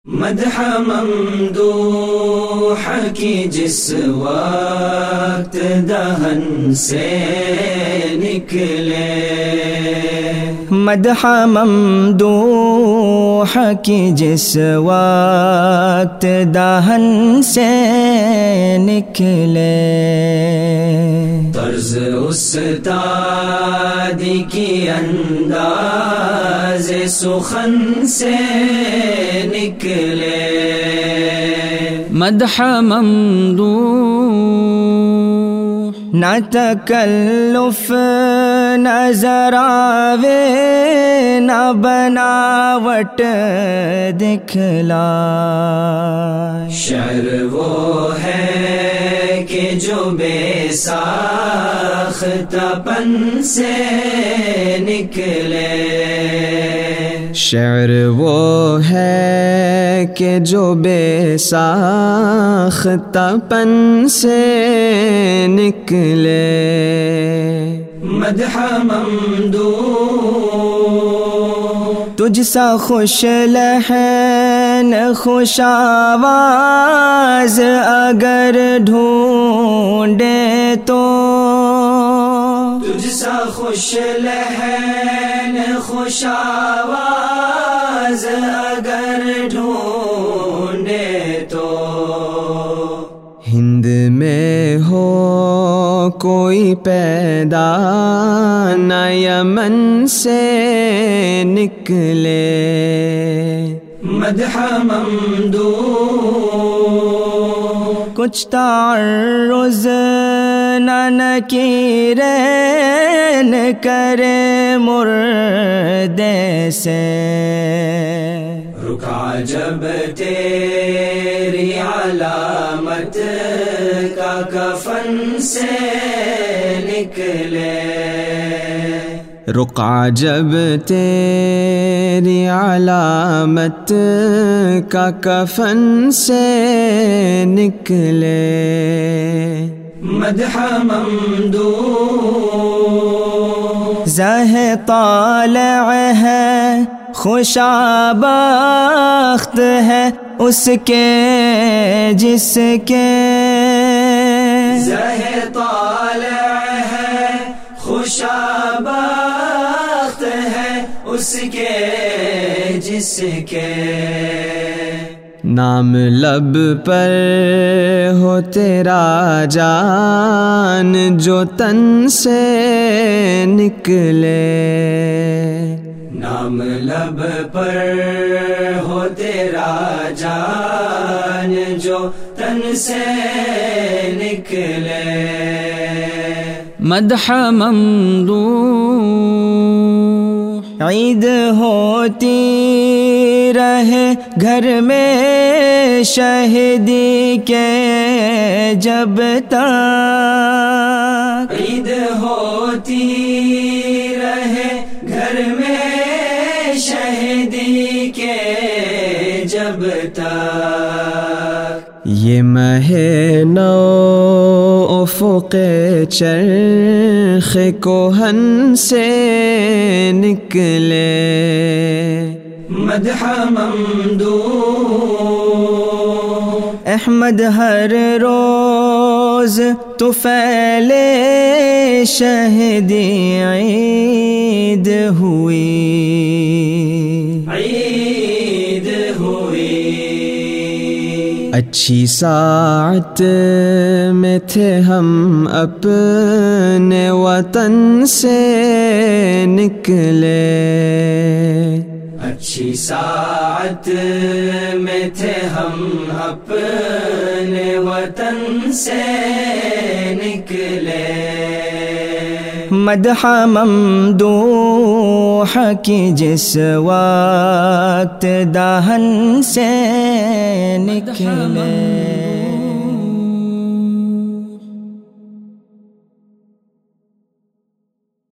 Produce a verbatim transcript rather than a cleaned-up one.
مدح ممدوح کی جس وقت دہن سے نکلے، مدح ممدوح کی جس وقت دہن سے نکلے، طرز استادی کی انداز سخن سے نکلے، مدح ممدوح نہ تکلف نہ ذراوے نہ بناوٹ دکھلا، شعر وہ ہے کہ جو بے ساختہ پن سے نکلے، شعر وہ ہے کہ جو بے ساختہ پن سے نکلے، مدح ممدوح تجھ سا خوش لحن خوش آواز اگر ڈھونڈے تو، تجھ سا خوش لحن خوش آواز اگر ڈھونڈے تو، ہند میں ہو کوئی پیدا نہ یمن سے نکلے، مدح ممدوح کچھ تعرض نہ نکیرین کرے مردے سے، رکا جب تیری علامت کا کفن سے نکلے، رقع جب تیری علامت کا کفن سے نکلے، مدح ممدوح زہ طالع ہے خوشابخت ہے اس کے جس کے، زہ طالع ہے خوشابخت ہے اس کے جس کے، نام لب پر ہو تیرا جان جو تن سے نکلے، نام لب پر ہو تیرا جان جو تن سے نکلے، مدح ممدوح عید ہوتی رہے گھر میں شہیدی کے جب تک، عید ہوتی رہے گھر میں شہیدی کے جب تک، یہ مہ نو افق چرخ کوہن سے نکلے، مدح ممدوح احمد ہر روز طفیل شہیدی عید ہوئی، عید ہوئی، اچھی ساعت میں تھے ہم اپنے وطن سے نکلے، اچھی ساعت میں تھے ہم اپنے وطن سے نکلے، مدح ممدوح کی جس وقت دہن سے نکلے۔